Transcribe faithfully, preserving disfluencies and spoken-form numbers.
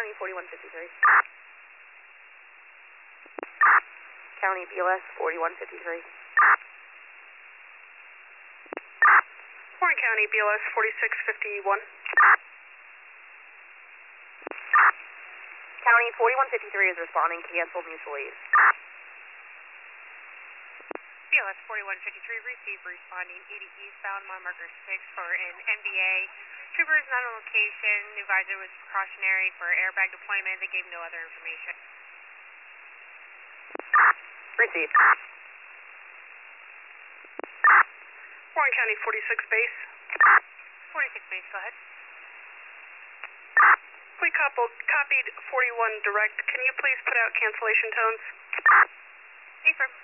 County forty-one fifty-three. County B L S forty-one fifty-three. Warren County B L S forty-six fifty-one. County forty-one fifty-three is responding, cancel mutual aid. B L S forty-one fifty-three, receive responding eighty eastbound, mile marker six for an N B A. Trooper is not on location, advisor was precautionary for airbag deployment, they gave no other information. Received. Warren County forty-six base. forty-six base, go ahead. We coupled, copied forty-one direct. Can you please put out cancellation tones? Affirm.